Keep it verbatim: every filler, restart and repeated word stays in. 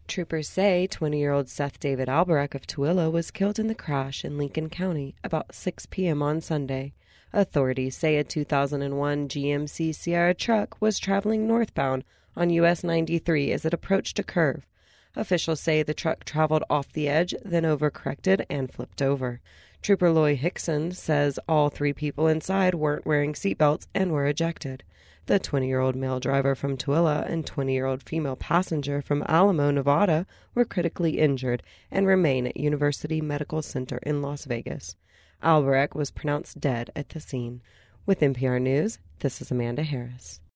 Troopers say twenty-year-old Seth David Albrecht of Tooele was killed in the crash in Lincoln County about six p.m. on Sunday. Authorities say a two thousand one G M C Sierra truck was traveling northbound on U S ninety-three as it approached a curve. Officials say the truck traveled off the edge, then overcorrected and flipped over. Trooper Loy Hickson says all three people inside weren't wearing seatbelts and were ejected. The twenty-year-old male driver from Tooele and twenty-year-old female passenger from Alamo, Nevada, were critically injured and remain at University Medical Center in Las Vegas. Albrecht was pronounced dead at the scene. With N P R News, this is Amanda Harris.